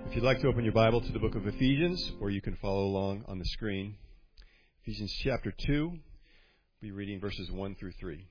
If you'd like to open your Bible to the book of Ephesians, or you can follow along on the screen. Ephesians chapter 2, we'll be reading verses 1 through 3.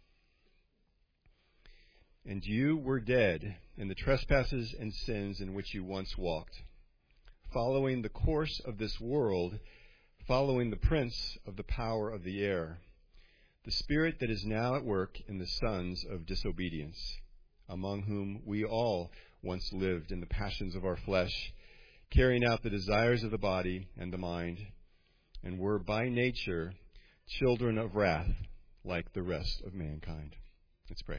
And you were dead in the trespasses and sins in which you once walked, following the course of this world, following the prince of the power of the air, the spirit that is now at work in the sons of disobedience, among whom we all once lived in the passions of our flesh, carrying out the desires of the body and the mind, and were by nature children of wrath, like the rest of mankind. Let's pray.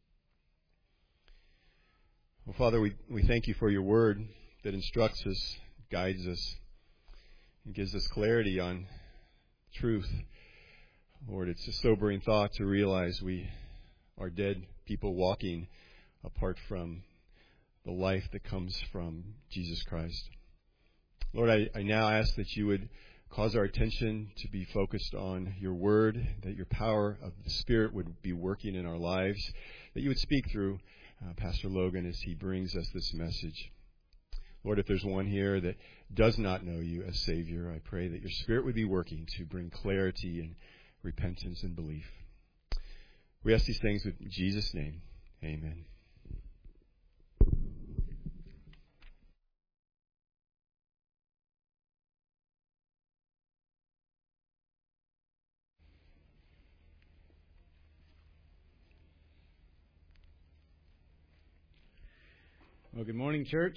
Well, Father, we thank you for your word that instructs us, guides us, and gives us clarity on truth. Lord, it's a sobering thought to realize we are dead people walking apart from the life that comes from Jesus Christ. Lord, I now ask that you would cause our attention to be focused on your word, that your power of the Spirit would be working in our lives, that you would speak through Pastor Logan as he brings us this message. Lord, if there's one here that does not know you as Savior, I pray that your Spirit would be working to bring clarity and repentance and belief. We ask these things in Jesus' name. Amen. Well, good morning, church.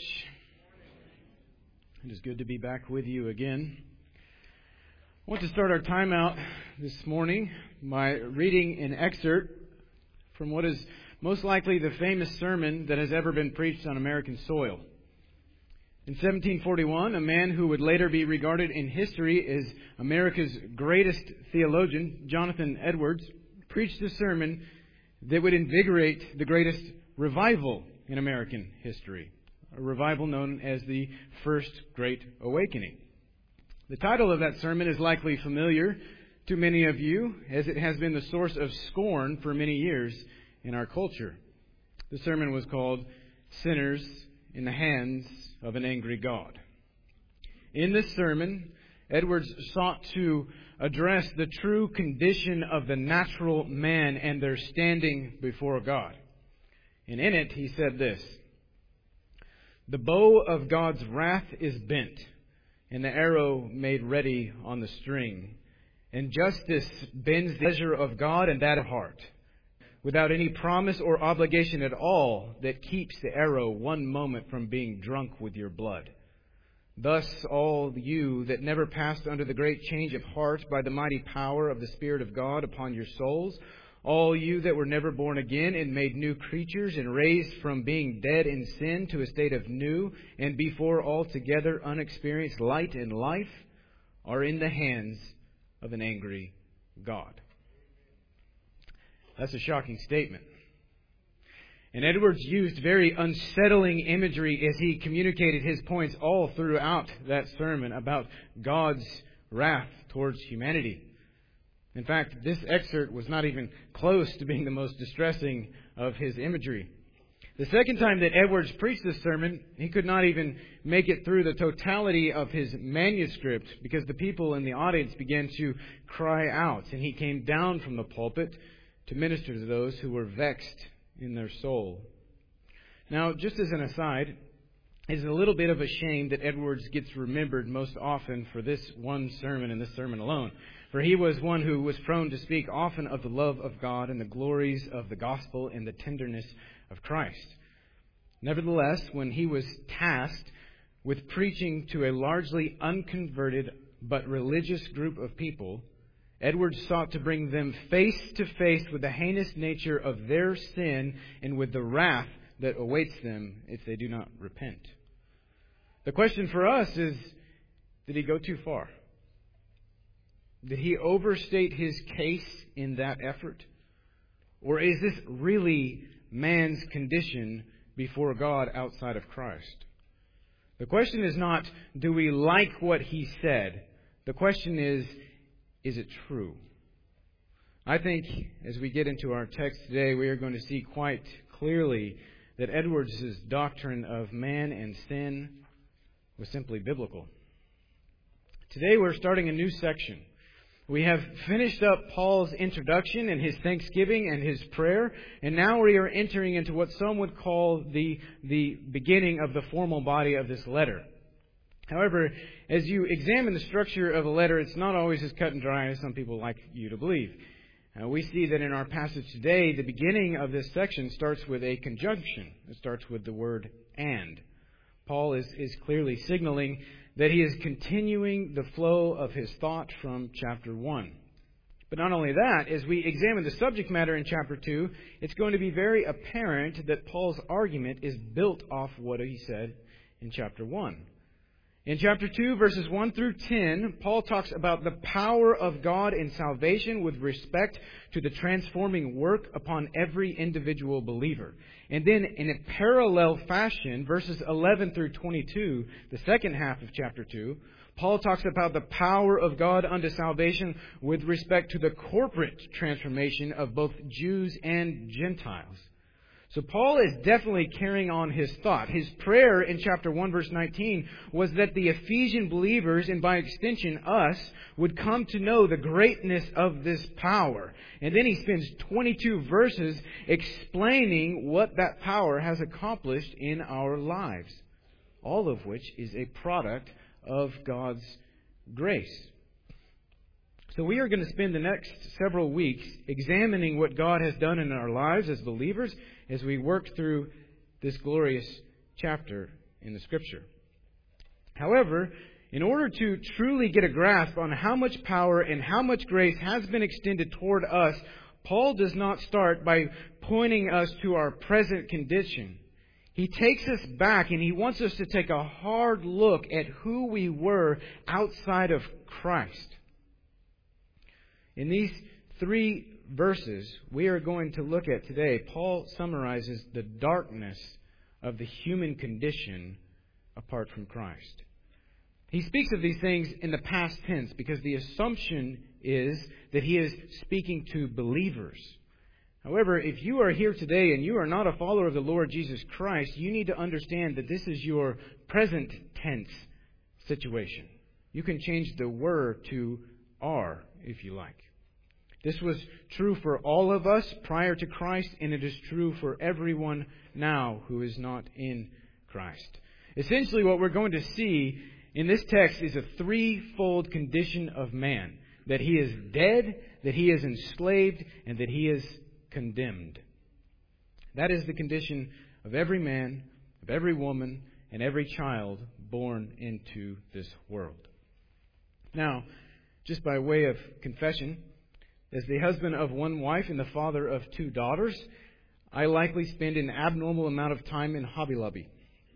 It is good to be back with you again. I want to start our time out this morning by reading an excerpt from what is most likely the famous sermon that has ever been preached on American soil. In 1741, a man who would later be regarded in history as America's greatest theologian, Jonathan Edwards, preached a sermon that would invigorate the greatest revival in American history, a revival known as the First Great Awakening. The title of that sermon is likely familiar to many of you, as it has been the source of scorn for many years in our culture. The sermon was called Sinners in the Hands of an Angry God. In this sermon, Edwards sought to address the true condition of the natural man and their standing before God. And in it, he said this: "The bow of God's wrath is bent, and the arrow made ready on the string. And justice bends the measure of God and that of heart, without any promise or obligation at all that keeps the arrow one moment from being drunk with your blood. Thus all you that never passed under the great change of heart by the mighty power of the Spirit of God upon your souls, all you that were never born again and made new creatures and raised from being dead in sin to a state of new and before altogether unexperienced light and life, are in the hands of an angry God." That's a shocking statement. And Edwards used very unsettling imagery as he communicated his points all throughout that sermon about God's wrath towards humanity. In fact, this excerpt was not even close to being the most distressing of his imagery. The second time that Edwards preached this sermon, he could not even make it through the totality of his manuscript because the people in the audience began to cry out, and he came down from the pulpit to minister to those who were vexed in their soul. Now, just as an aside, it's a little bit of a shame that Edwards gets remembered most often for this one sermon and this sermon alone. For he was one who was prone to speak often of the love of God and the glories of the gospel and the tenderness of Christ. Nevertheless, when he was tasked with preaching to a largely unconverted but religious group of people, Edwards sought to bring them face to face with the heinous nature of their sin and with the wrath that awaits them if they do not repent. The question for us is, did he go too far? Did he overstate his case in that effort? Or is this really man's condition before God outside of Christ? The question is not, do we like what he said? The question is it true? I think as we get into our text today, we are going to see quite clearly that Edwards' doctrine of man and sin was simply biblical. Today we're starting a new section. We have finished up Paul's introduction and his thanksgiving and his prayer, and now we are entering into what some would call the beginning of the formal body of this letter. However, as you examine the structure of a letter, it's not always as cut and dry as some people like you to believe. We see that in our passage today, the beginning of this section starts with a conjunction. It starts with the word "and." Paul is clearly signaling that he is continuing the flow of his thought from chapter 1. But not only that, as we examine the subject matter in chapter 2, it's going to be very apparent that Paul's argument is built off what he said in chapter 1. In chapter 2, verses 1 through 10, Paul talks about the power of God in salvation with respect to the transforming work upon every individual believer. And then in a parallel fashion, verses 11 through 22, the second half of chapter 2, Paul talks about the power of God unto salvation with respect to the corporate transformation of both Jews and Gentiles. So Paul is definitely carrying on his thought. His prayer in chapter 1, verse 19, was that the Ephesian believers, and by extension us, would come to know the greatness of this power. And then he spends 22 verses explaining what that power has accomplished in our lives, all of which is a product of God's grace. So we are going to spend the next several weeks examining what God has done in our lives as believers as we work through this glorious chapter in the Scripture. However, in order to truly get a grasp on how much power and how much grace has been extended toward us, Paul does not start by pointing us to our present condition. He takes us back and he wants us to take a hard look at who we were outside of Christ. In these 3 verses we are going to look at today, Paul summarizes the darkness of the human condition apart from Christ. He speaks of these things in the past tense because the assumption is that he is speaking to believers. However, if you are here today and you are not a follower of the Lord Jesus Christ, you need to understand that this is your present tense situation. You can change the were to are if you like. This was true for all of us prior to Christ, and it is true for everyone now who is not in Christ. Essentially, what we're going to see in this text is a threefold condition of man: that he is dead, that he is enslaved, and that he is condemned. That is the condition of every man, of every woman, and every child born into this world. Now, just by way of confession, as the husband of one wife and the father of 2 daughters, I likely spend an abnormal amount of time in Hobby Lobby.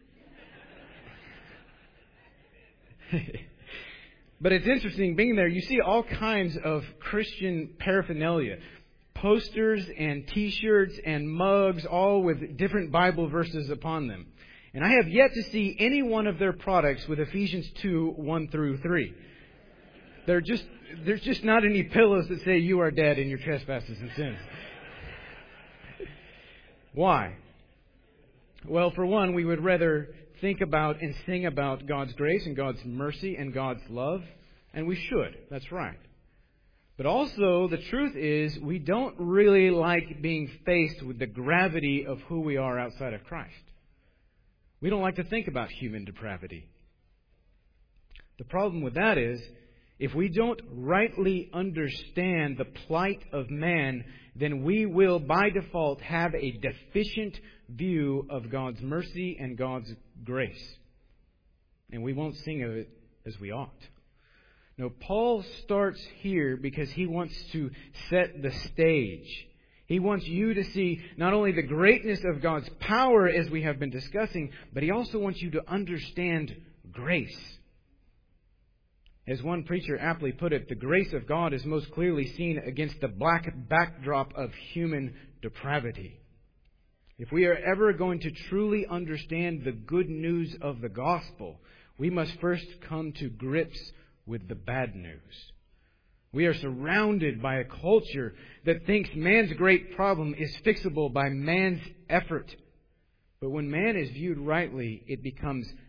But it's interesting, being there, you see all kinds of Christian paraphernalia. Posters and T-shirts and mugs, all with different Bible verses upon them. And I have yet to see any one of their products with Ephesians 2, 1 through 3. There's just not any pillows that say you are dead in your trespasses and sins. Why? Well, for one, we would rather think about and sing about God's grace and God's mercy and God's love. And we should. That's right. But also, the truth is, we don't really like being faced with the gravity of who we are outside of Christ. We don't like to think about human depravity. The problem with that is, if we don't rightly understand the plight of man, then we will, by default, have a deficient view of God's mercy and God's grace. And we won't sing of it as we ought. No, Paul starts here because he wants to set the stage. He wants you to see not only the greatness of God's power as we have been discussing, but he also wants you to understand grace. As one preacher aptly put it, the grace of God is most clearly seen against the black backdrop of human depravity. If we are ever going to truly understand the good news of the gospel, we must first come to grips with the bad news. We are surrounded by a culture that thinks man's great problem is fixable by man's effort. But when man is viewed rightly, it becomes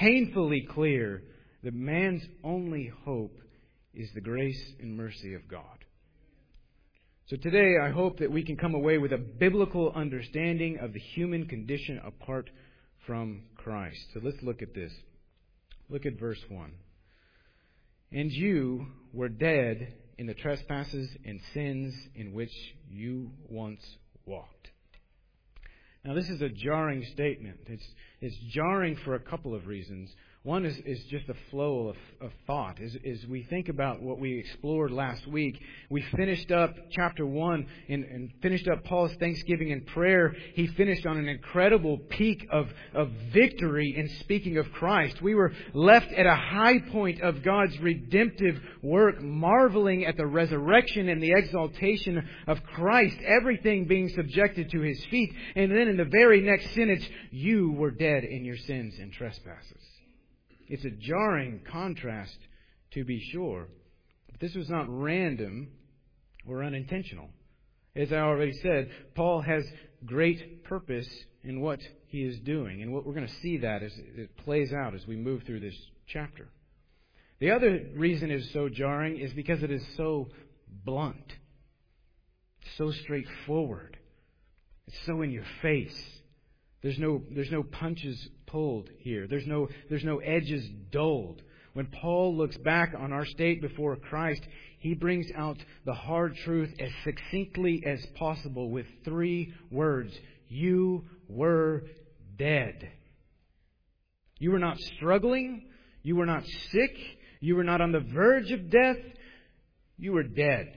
painfully clear that man's only hope is the grace and mercy of God. So today, I hope that we can come away with a biblical understanding of the human condition apart from Christ. So let's look at this. Look at verse 1. And you were dead in the trespasses and sins in which you once walked. Now, this is a jarring statement. It's jarring for a couple of reasons. One is just a flow of thought. As we think about what we explored last week, we finished up chapter 1 and finished up Paul's thanksgiving and prayer. He finished on an incredible peak of victory in speaking of Christ. We were left at a high point of God's redemptive work, marveling at the resurrection and the exaltation of Christ, everything being subjected to His feet. And then in the very next sentence, you were dead in your sins and trespasses. It's a jarring contrast, to be sure. But this was not random or unintentional. As I already said, Paul has great purpose in what he is doing. And what we're going to see that as it plays out as we move through this chapter. The other reason it's so jarring is because it is so blunt, so straightforward. It's so in your face. There's no punches pulled here. There's no edges dulled. When Paul looks back on our state before Christ, he brings out the hard truth as succinctly as possible with 3 words. You were dead. You were not struggling. You were not sick. You were not on the verge of death. You were dead.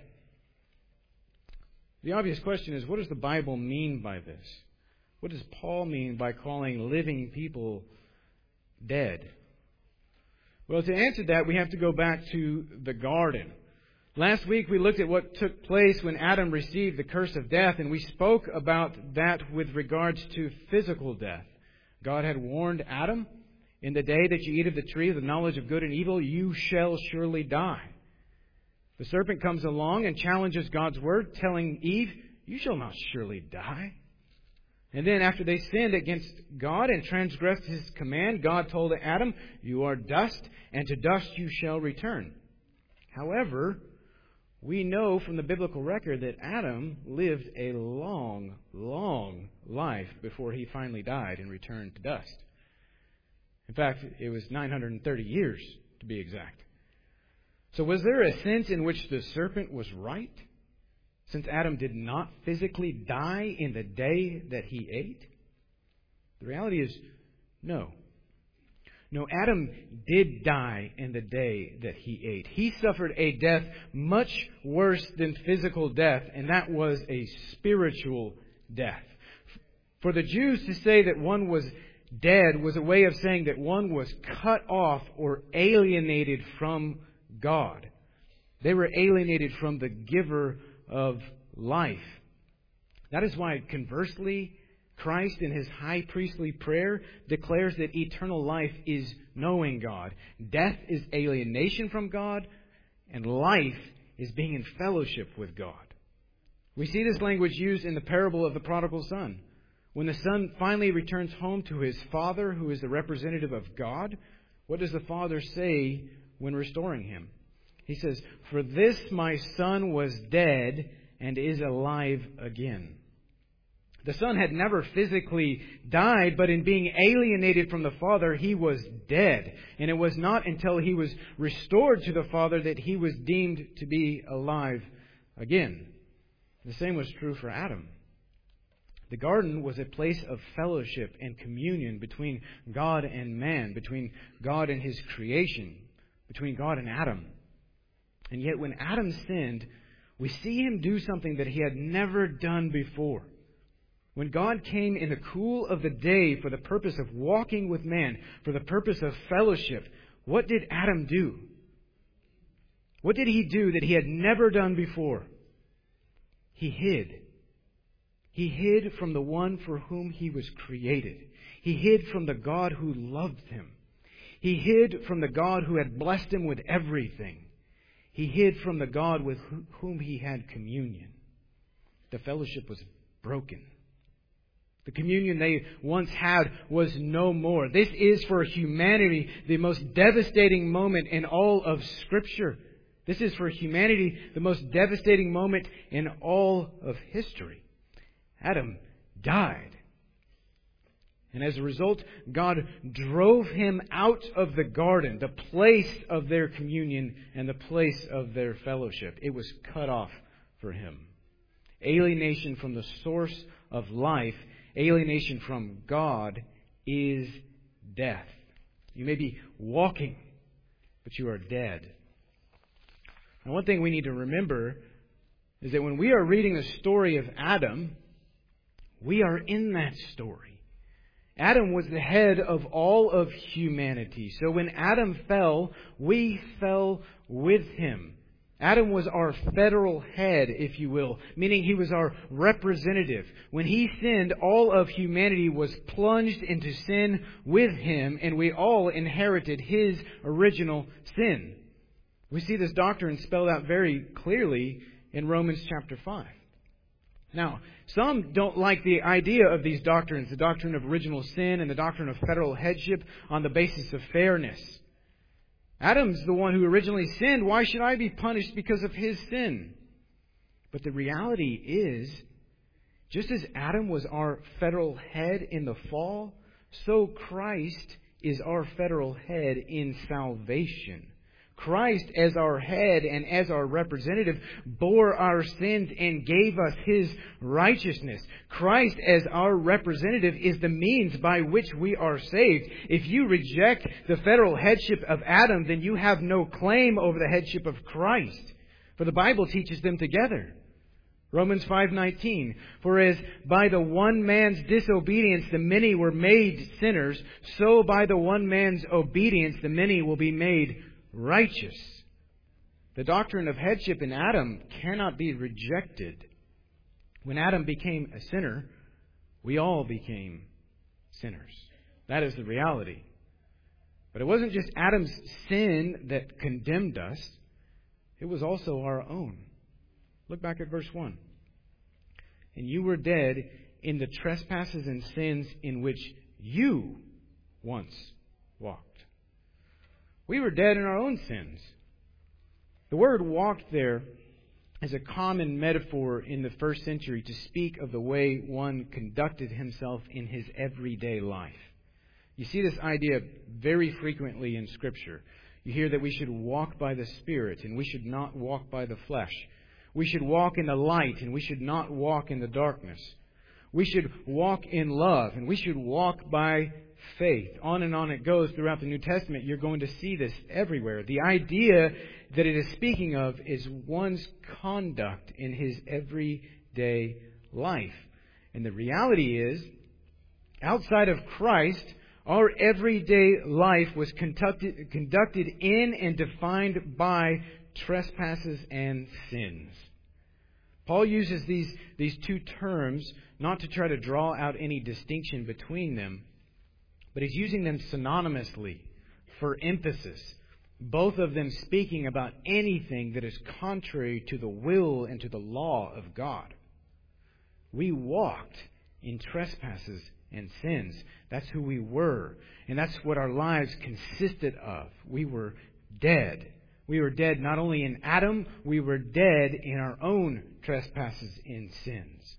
The obvious question is, what does the Bible mean by this? What does Paul mean by calling living people dead? Well, to answer that, we have to go back to the garden. Last week, we looked at what took place when Adam received the curse of death, and we spoke about that with regards to physical death. God had warned Adam, in the day that you eat of the tree of the knowledge of good and evil, you shall surely die. The serpent comes along and challenges God's word, telling Eve, you shall not surely die. And then after they sinned against God and transgressed His command, God told Adam, you are dust, and to dust you shall return. However, we know from the biblical record that Adam lived a long, long life before he finally died and returned to dust. In fact, it was 930 years to be exact. So was there a sense in which the serpent was right? Since Adam did not physically die in the day that he ate? The reality is, no. No, Adam did die in the day that he ate. He suffered a death much worse than physical death, and that was a spiritual death. For the Jews to say that one was dead was a way of saying that one was cut off or alienated from God. They were alienated from the giver of life. That is why, conversely, Christ in His high priestly prayer declares that eternal life is knowing God. Death is alienation from God, and life is being in fellowship with God. We see this language used in the parable of the prodigal son. When the son finally returns home to his father, who is the representative of God, what does the father say when restoring him? He says, for this my son was dead and is alive again. The son had never physically died, but in being alienated from the father, he was dead. And it was not until he was restored to the father that he was deemed to be alive again. The same was true for Adam. The garden was a place of fellowship and communion between God and man, between God and His creation, between God and Adam. And yet when Adam sinned, we see him do something that he had never done before. When God came in the cool of the day for the purpose of walking with man, for the purpose of fellowship, what did Adam do? What did he do that he had never done before? He hid. He hid from the one for whom he was created. He hid from the God who loved him. He hid from the God who had blessed him with everything. He hid from the God with whom he had communion. The fellowship was broken. The communion they once had was no more. This is for humanity the most devastating moment in all of Scripture. This is for humanity the most devastating moment in all of history. Adam died. And as a result, God drove him out of the garden, the place of their communion and the place of their fellowship. It was cut off for him. Alienation from the source of life, alienation from God, is death. You may be walking, but you are dead. And one thing we need to remember is that when we are reading the story of Adam, we are in that story. Adam was the head of all of humanity. So when Adam fell, we fell with him. Adam was our federal head, if you will, meaning he was our representative. When he sinned, all of humanity was plunged into sin with him, and we all inherited his original sin. We see this doctrine spelled out very clearly in Romans chapter 5. Now, some don't like the idea of these doctrines, the doctrine of original sin and the doctrine of federal headship on the basis of fairness. Adam's the one who originally sinned. Why should I be punished because of his sin? But the reality is, just as Adam was our federal head in the fall, so Christ is our federal head in salvation. Christ, as our head and as our representative, bore our sins and gave us His righteousness. Christ, as our representative, is the means by which we are saved. If you reject the federal headship of Adam, then you have no claim over the headship of Christ. For the Bible teaches them together. Romans 5:19, for as by the one man's disobedience the many were made sinners, so by the one man's obedience the many will be made righteous. The doctrine of headship in Adam cannot be rejected. When Adam became a sinner, we all became sinners. That is the reality. But it wasn't just Adam's sin that condemned us. It was also our own. Look back at verse 1. And you were dead in the trespasses and sins in which you once walked. We were dead in our own sins. The word walked there is a common metaphor in the first century to speak of the way one conducted himself in his everyday life. You see this idea very frequently in Scripture. You hear that we should walk by the Spirit and we should not walk by the flesh. We should walk in the light and we should not walk in the darkness. We should walk in love and we should walk by faith. On and on it goes throughout the New Testament. You're going to see this everywhere. The idea that it is speaking of is one's conduct in his everyday life. And the reality is, outside of Christ, our everyday life was conducted in and defined by trespasses and sins. Paul uses these two terms not to try to draw out any distinction between them, but he's using them synonymously for emphasis, both of them speaking about anything that is contrary to the will and to the law of God. We walked in trespasses and sins. That's who we were. And that's what our lives consisted of. We were dead. We were dead not only in Adam, we were dead in our own trespasses and sins.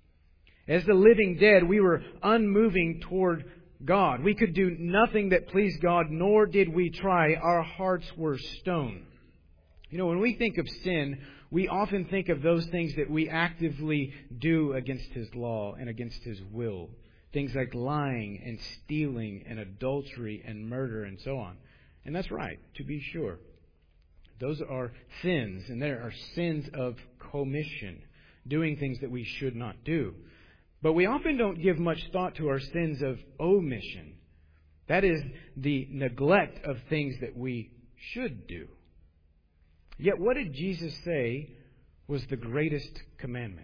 As the living dead, we were unmoving toward God. We could do nothing that pleased God, nor did we try. Our hearts were stone. You know, when we think of sin, we often think of those things that we actively do against His law and against His will. Things like lying and stealing and adultery and murder and so on. And that's right, to be sure. Those are sins, and there are sins of commission, doing things that we should not do. But we often don't give much thought to our sins of omission. That is the neglect of things that we should do. Yet what did Jesus say was the greatest commandment?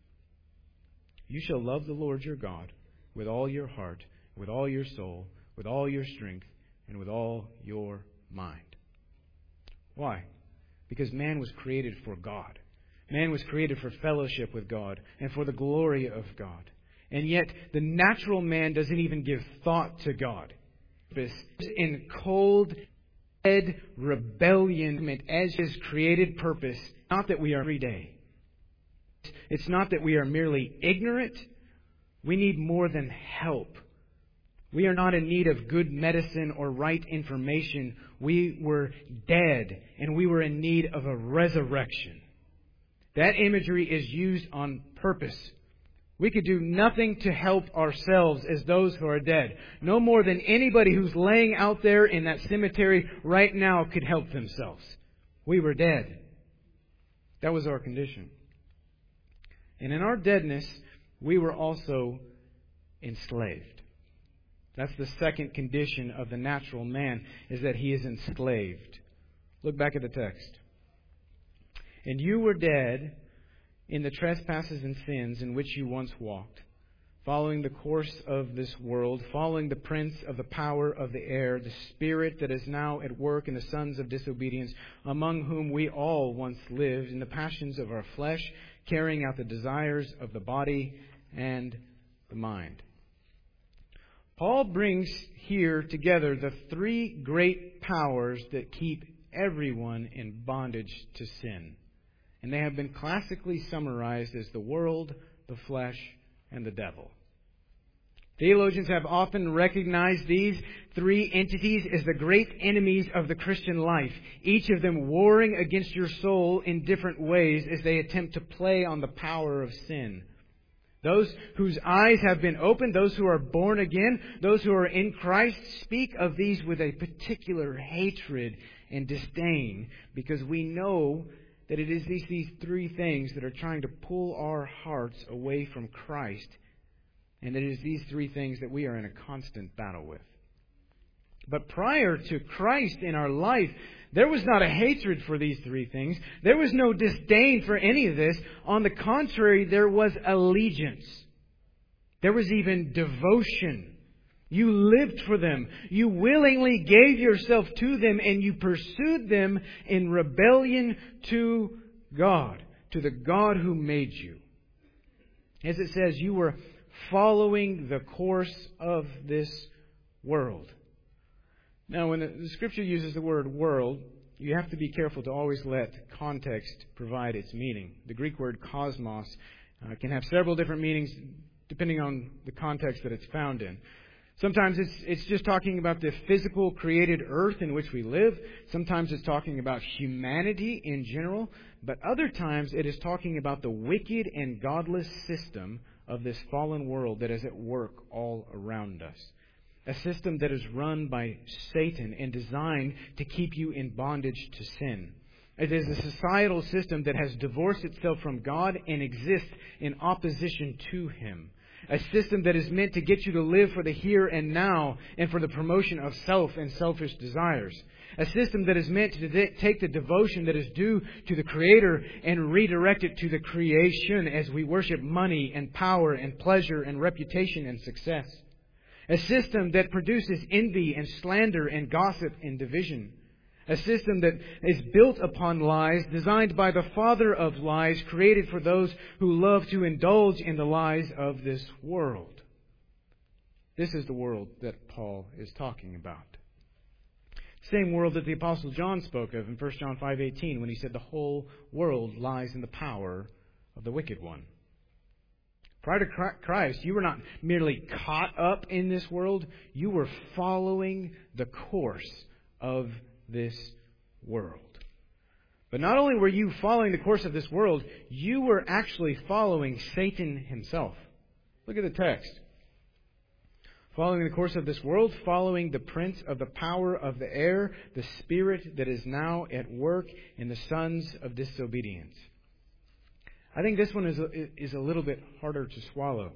You shall love the Lord your God with all your heart, with all your soul, with all your strength, and with all your mind. Why? Because man was created for God. Man was created for fellowship with God and for the glory of God. And yet the natural man doesn't even give thought to God. In cold, dead rebellion as His created purpose, not that we are every day. It's not that we are merely ignorant. We need more than help. We are not in need of good medicine or right information. We were dead, and we were in need of a resurrection. That imagery is used on purpose. We could do nothing to help ourselves as those who are dead. No more than anybody who's laying out there in that cemetery right now could help themselves. We were dead. That was our condition. And in our deadness, we were also enslaved. That's the second condition of the natural man, is that he is enslaved. Look back at the text. And you were dead in the trespasses and sins in which you once walked, following the course of this world, following the prince of the power of the air, the spirit that is now at work in the sons of disobedience, among whom we all once lived in the passions of our flesh, carrying out the desires of the body and the mind. Paul brings here together the three great powers that keep everyone in bondage to sin. And they have been classically summarized as the world, the flesh, and the devil. Theologians have often recognized these three entities as the great enemies of the Christian life, each of them warring against your soul in different ways as they attempt to play on the power of sin. Those whose eyes have been opened, those who are born again, those who are in Christ, speak of these with a particular hatred and disdain, because we know that it is these three things that are trying to pull our hearts away from Christ. And it is these three things that we are in a constant battle with. But prior to Christ in our life, there was not a hatred for these three things. There was no disdain for any of this. On the contrary, there was allegiance. There was even devotion. You lived for them. You willingly gave yourself to them, and you pursued them in rebellion to God, to the God who made you. As it says, you were following the course of this world. Now, when the Scripture uses the word world, you have to be careful to always let context provide its meaning. The Greek word cosmos can have several different meanings depending on the context that it's found in. Sometimes it's just talking about the physical created earth in which we live. Sometimes it's talking about humanity in general. But other times it is talking about the wicked and godless system of this fallen world that is at work all around us. A system that is run by Satan and designed to keep you in bondage to sin. It is a societal system that has divorced itself from God and exists in opposition to Him. A system that is meant to get you to live for the here and now and for the promotion of self and selfish desires. A system that is meant to take the devotion that is due to the Creator and redirect it to the creation as we worship money and power and pleasure and reputation and success. A system that produces envy and slander and gossip and division. A system that is built upon lies, designed by the father of lies, created for those who love to indulge in the lies of this world. This is the world that Paul is talking about. Same world that the Apostle John spoke of in 1 John 5:18 when he said the whole world lies in the power of the wicked one. Prior to Christ, you were not merely caught up in this world, you were following the course of this world. But not only were you following the course of this world, you were actually following Satan himself. Look at the text. Following the course of this world, following the prince of the power of the air, the spirit that is now at work in the sons of disobedience. I think this one is a little bit harder to swallow.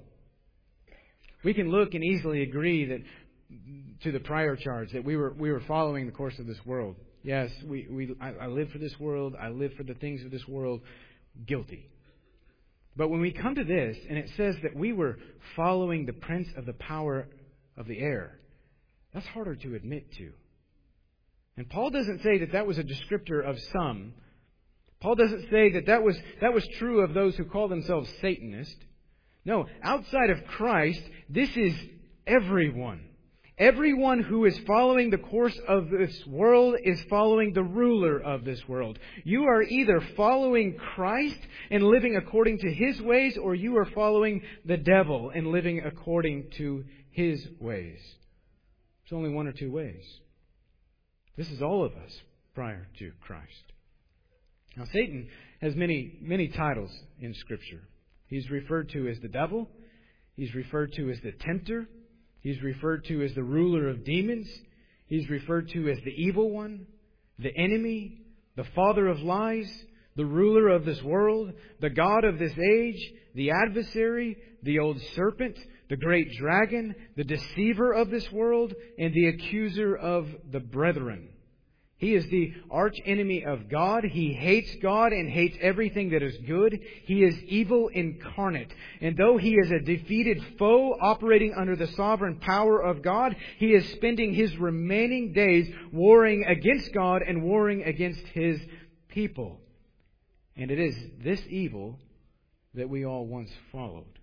We can look and easily agree that to the prior charge that we were following the course of this world. Yes, I live for this world. I live for the things of this world. Guilty. But when we come to this, and it says that we were following the prince of the power of the air, that's harder to admit to. And Paul doesn't say that was a descriptor of some. Paul doesn't say that was true of those who call themselves Satanists. No, outside of Christ, this is everyone. Everyone who is following the course of this world is following the ruler of this world. You are either following Christ and living according to His ways, or you are following the devil and living according to his ways. There's only one or two ways. This is all of us prior to Christ. Now, Satan has many titles in Scripture. He's referred to as the devil. He's referred to as the tempter. He's referred to as the ruler of demons. He's referred to as the evil one, the enemy, the father of lies, the ruler of this world, the god of this age, the adversary, the old serpent, the great dragon, the deceiver of this world, and the accuser of the brethren. He is the arch enemy of God. He hates God and hates everything that is good. He is evil incarnate. And though he is a defeated foe operating under the sovereign power of God, he is spending his remaining days warring against God and warring against His people. And it is this evil that we all once followed.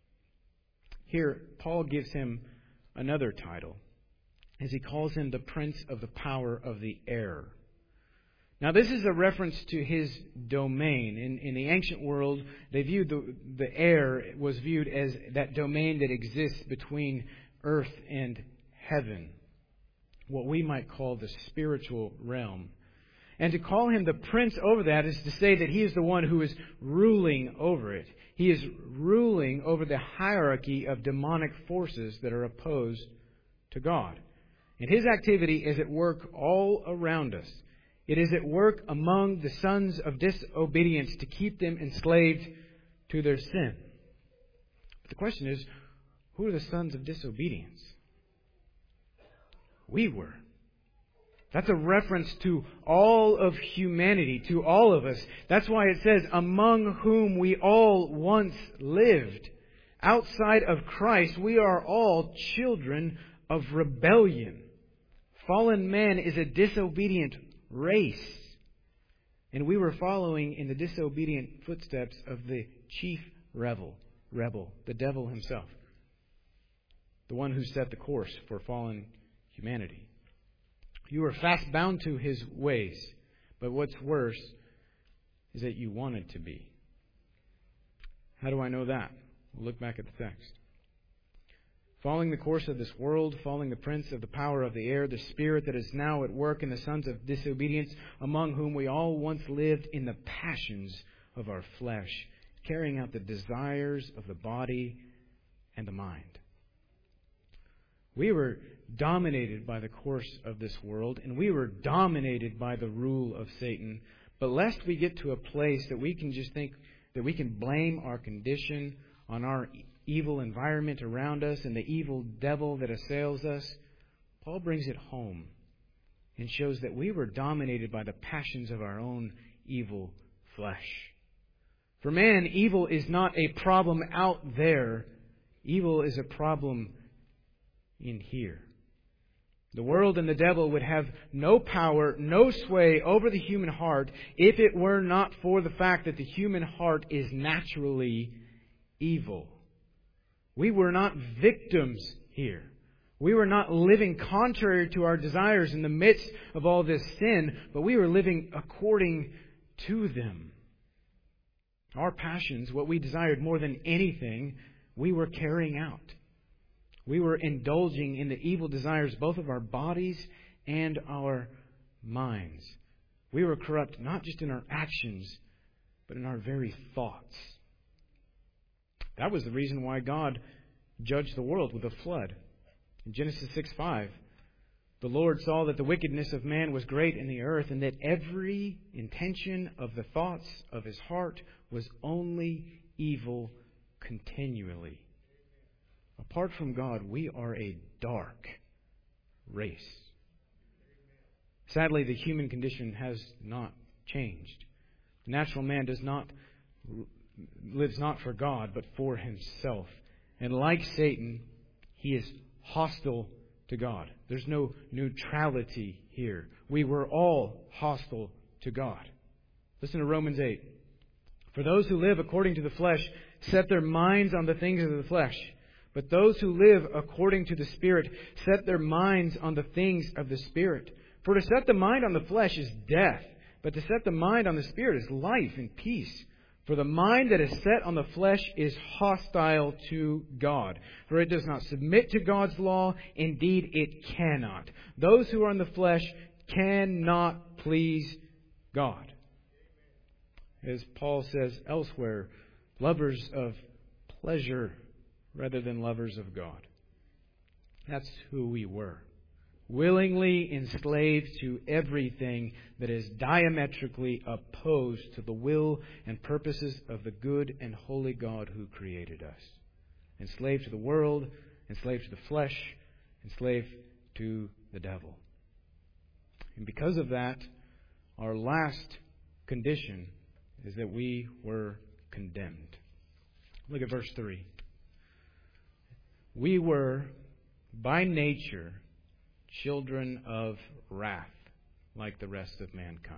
Here, Paul gives him another title, as he calls him the prince of the power of the air. Now, this is a reference to his domain. In the ancient world, they viewed the air was viewed as that domain that exists between earth and heaven, what we might call the spiritual realm. And to call him the prince over that is to say that he is the one who is ruling over it. He is ruling over the hierarchy of demonic forces that are opposed to God. And his activity is at work all around us. It is at work among the sons of disobedience to keep them enslaved to their sin. But the question is, who are the sons of disobedience? We were. That's a reference to all of humanity, to all of us. That's why it says, among whom we all once lived. Outside of Christ, we are all children of rebellion. Fallen man is a disobedient race. And we were following in the disobedient footsteps of the chief rebel, the devil himself. The one who set the course for fallen humanity. You were fast bound to his ways. But what's worse is that you wanted to be. How do I know that? We'll look back at the text. Following the course of this world, following the prince of the power of the air, the spirit that is now at work in the sons of disobedience, among whom we all once lived in the passions of our flesh, carrying out the desires of the body and the mind. We were dominated by the course of this world, and we were dominated by the rule of Satan. But lest we get to a place that we can just think that we can blame our condition on our evil environment around us and the evil devil that assails us, Paul brings it home and shows that we were dominated by the passions of our own evil flesh. For man, evil is not a problem out there. Evil is a problem in here. The world and the devil would have no power, no sway over the human heart if it were not for the fact that the human heart is naturally evil. We were not victims here. We were not living contrary to our desires in the midst of all this sin, but we were living according to them. Our passions, what we desired more than anything, we were carrying out. We were indulging in the evil desires both of our bodies and our minds. We were corrupt not just in our actions, but in our very thoughts. That was the reason why God judged the world with a flood. In Genesis 6:5, the Lord saw that the wickedness of man was great in the earth, and that every intention of the thoughts of his heart was only evil continually. Apart from God, we are a dark race. Sadly, the human condition has not changed. The natural man lives not for God, but for himself. And like Satan, he is hostile to God. There's no neutrality here. We were all hostile to God. Listen to Romans 8. For those who live according to the flesh set their minds on the things of the flesh. But those who live according to the Spirit set their minds on the things of the Spirit. For to set the mind on the flesh is death, but to set the mind on the Spirit is life and peace. For the mind that is set on the flesh is hostile to God, for it does not submit to God's law. Indeed, it cannot. Those who are in the flesh cannot please God. As Paul says elsewhere, lovers of pleasure rather than lovers of God. That's who we were. Willingly enslaved to everything that is diametrically opposed to the will and purposes of the good and holy God who created us. Enslaved to the world, enslaved to the flesh, enslaved to the devil. And because of that, our last condition is that we were condemned. Look at verse 3. We were, by nature, children of wrath, like the rest of mankind.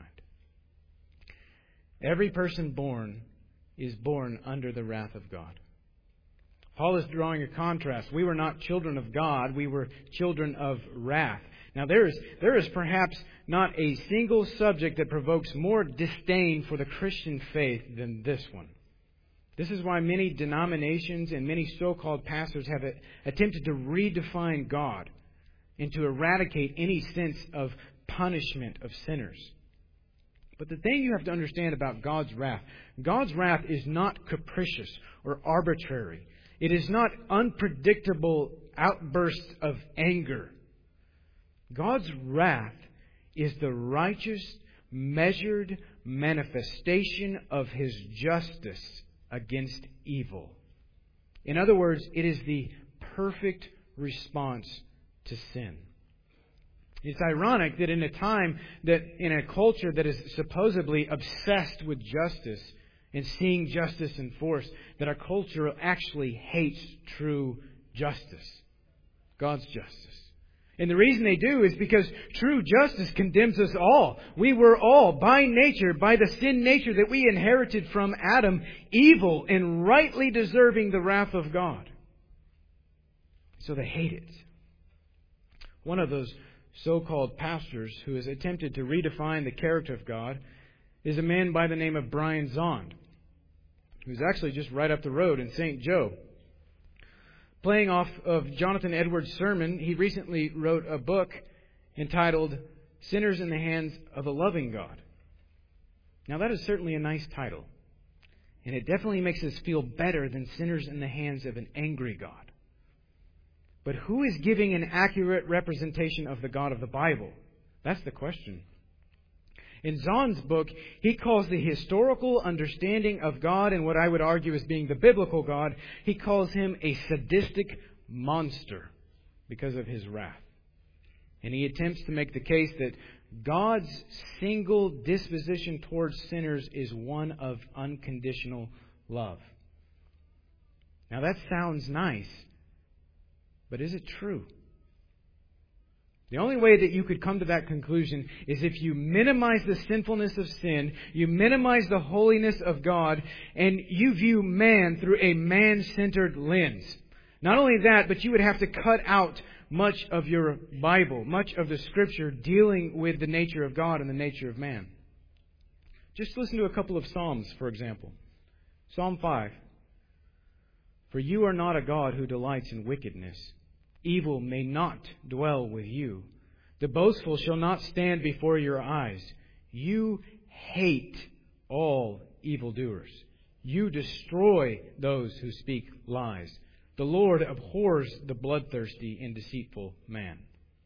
Every person born is born under the wrath of God. Paul is drawing a contrast. We were not children of God, we were children of wrath. Now there is perhaps not a single subject that provokes more disdain for the Christian faith than this one. This is why many denominations and many so-called pastors have attempted to redefine God and to eradicate any sense of punishment of sinners. But the thing you have to understand about God's wrath is not capricious or arbitrary. It is not unpredictable outbursts of anger. God's wrath is the righteous, measured manifestation of His justice against evil. In other words, it is the perfect response to sin. It's ironic that in a time that in a culture that is supposedly obsessed with justice and seeing justice enforced, that our culture actually hates true justice, God's justice. And the reason they do is because true justice condemns us all. We were all, by nature, by the sin nature that we inherited from Adam, evil and rightly deserving the wrath of God. So they hate it. One of those so-called pastors who has attempted to redefine the character of God is a man by the name of Brian Zahnd, who's actually just right up the road in St. Joe. Playing off of Jonathan Edwards' sermon, he recently wrote a book entitled Sinners in the Hands of a Loving God. Now that is certainly a nice title, and it definitely makes us feel better than sinners in the hands of an angry God. But who is giving an accurate representation of the God of the Bible? That's the question. In Zahn's book, he calls the historical understanding of God, and what I would argue as being the biblical God, he calls Him a sadistic monster because of His wrath. And he attempts to make the case that God's single disposition towards sinners is one of unconditional love. Now that sounds nice, but is it true? The only way that you could come to that conclusion is if you minimize the sinfulness of sin, you minimize the holiness of God, and you view man through a man-centered lens. Not only that, but you would have to cut out much of your Bible, much of the Scripture dealing with the nature of God and the nature of man. Just listen to a couple of Psalms, for example. Psalm 5. For you are not a God who delights in wickedness. Evil may not dwell with you. The boastful shall not stand before your eyes. You hate all evildoers. You destroy those who speak lies. The Lord abhors the bloodthirsty and deceitful man.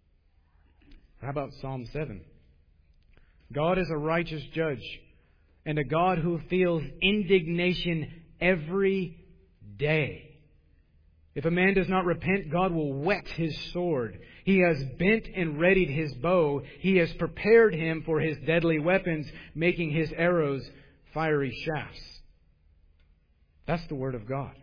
How about Psalm 7? God is a righteous judge and a God who feels indignation every day. If a man does not repent, God will whet His sword. He has bent and readied His bow. He has prepared him for His deadly weapons, making His arrows fiery shafts. That's the Word of God.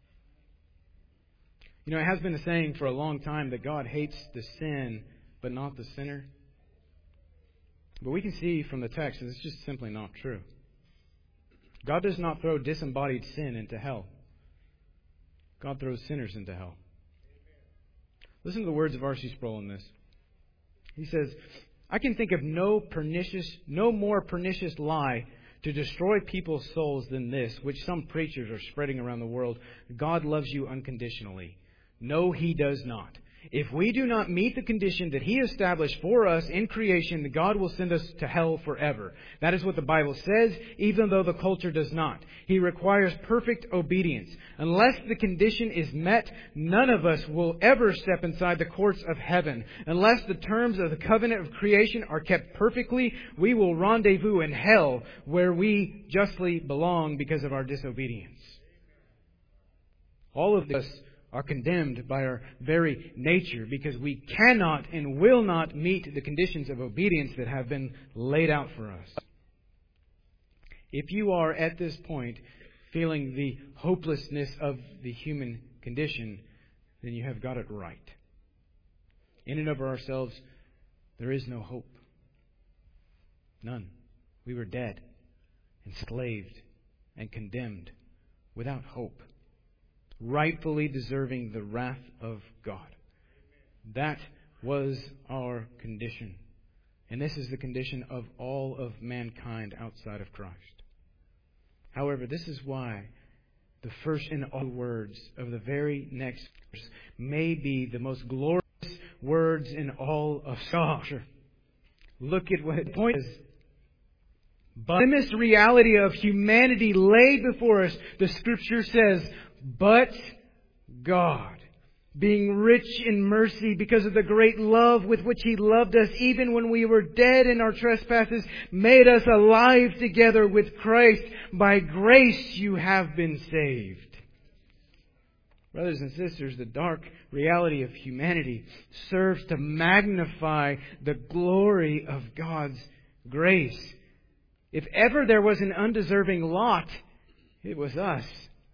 You know, it has been a saying for a long time that God hates the sin, but not the sinner. But we can see from the text that it's just simply not true. God does not throw disembodied sin into hell. God throws sinners into hell. Listen to the words of R.C. Sproul in this. He says, I can think of no more pernicious lie to destroy people's souls than this, which some preachers are spreading around the world. God loves you unconditionally. No, He does not. If we do not meet the condition that He established for us in creation, God will send us to hell forever. That is what the Bible says, even though the culture does not. He requires perfect obedience. Unless the condition is met, none of us will ever step inside the courts of heaven. Unless the terms of the covenant of creation are kept perfectly, we will rendezvous in hell, where we justly belong because of our disobedience. All of this are condemned by our very nature because we cannot and will not meet the conditions of obedience that have been laid out for us. If you are at this point feeling the hopelessness of the human condition, then you have got it right. In and of ourselves, there is no hope. None. We were dead, enslaved, and condemned without hope, rightfully deserving the wrath of God. That was our condition. And this is the condition of all of mankind outside of Christ. However, this is why the first and all words of the very next verse may be the most glorious words in all of Scripture. Look at what the point is. But in this reality of humanity laid before us, the Scripture says, but God, being rich in mercy because of the great love with which He loved us, even when we were dead in our trespasses, made us alive together with Christ. By grace you have been saved. Brothers and sisters, the dark reality of humanity serves to magnify the glory of God's grace. If ever there was an undeserving lot, it was us.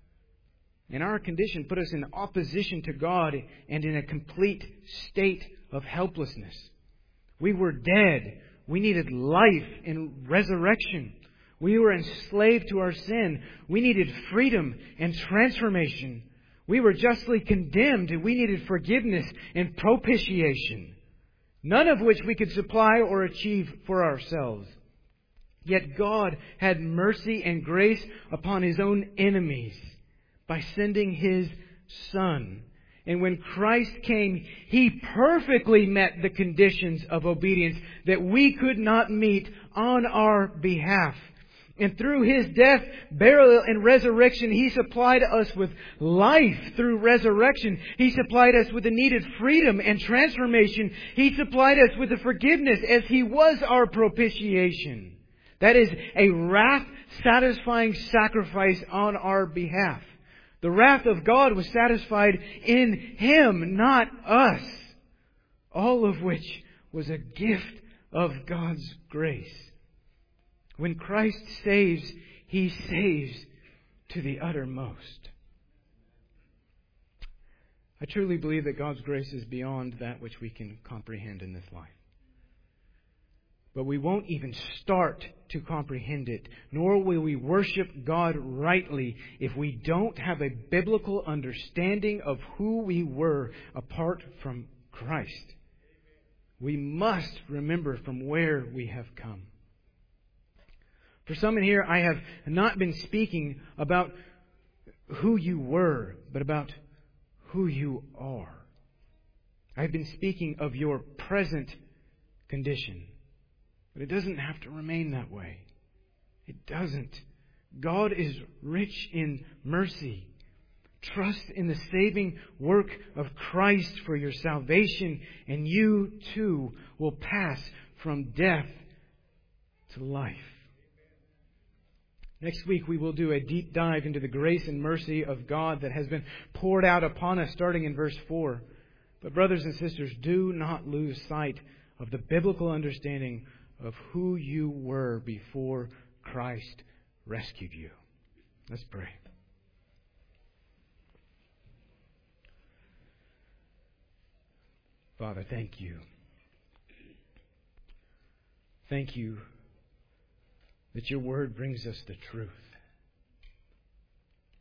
And our condition put us in opposition to God and in a complete state of helplessness. We were dead. We needed life and resurrection. We were enslaved to our sin. We needed freedom and transformation. We were justly condemned and we needed forgiveness and propitiation, none of which we could supply or achieve for ourselves. Yet God had mercy and grace upon His own enemies by sending His Son. And when Christ came, He perfectly met the conditions of obedience that we could not meet on our behalf. And through His death, burial, and resurrection, He supplied us with life through resurrection. He supplied us with the needed freedom and transformation. He supplied us with the forgiveness as He was our propitiation. That is a wrath-satisfying sacrifice on our behalf. The wrath of God was satisfied in Him, not us. All of which was a gift of God's grace. When Christ saves, He saves to the uttermost. I truly believe that God's grace is beyond that which we can comprehend in this life. But we won't even start to comprehend it, nor will we worship God rightly if we don't have a biblical understanding of who we were apart from Christ. We must remember from where we have come. For some in here, I have not been speaking about who you were, but about who you are. I've been speaking of your present condition. But it doesn't have to remain that way. It doesn't. God is rich in mercy. Trust in the saving work of Christ for your salvation, and you too will pass from death to life. Next week we will do a deep dive into the grace and mercy of God that has been poured out upon us, starting in verse 4. But brothers and sisters, do not lose sight of the biblical understanding of who you were before Christ rescued you. Let's pray. Father, thank you. Thank you that your word brings us the truth.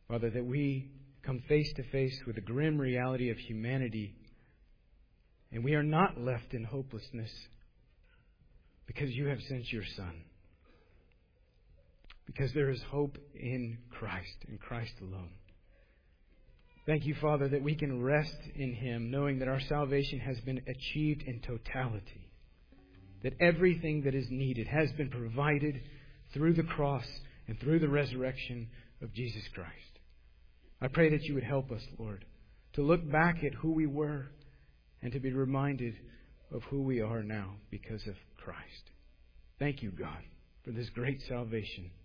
Father, that we come face to face with the grim reality of humanity, and we are not left in hopelessness because you have sent your Son. Because there is hope in Christ, in Christ alone. Thank you, Father, that we can rest in Him, knowing that our salvation has been achieved in totality. That everything that is needed has been provided through the cross and through the resurrection of Jesus Christ. I pray that you would help us, Lord, to look back at who we were and to be reminded of who we are now because of Christ. Thank you, God, for this great salvation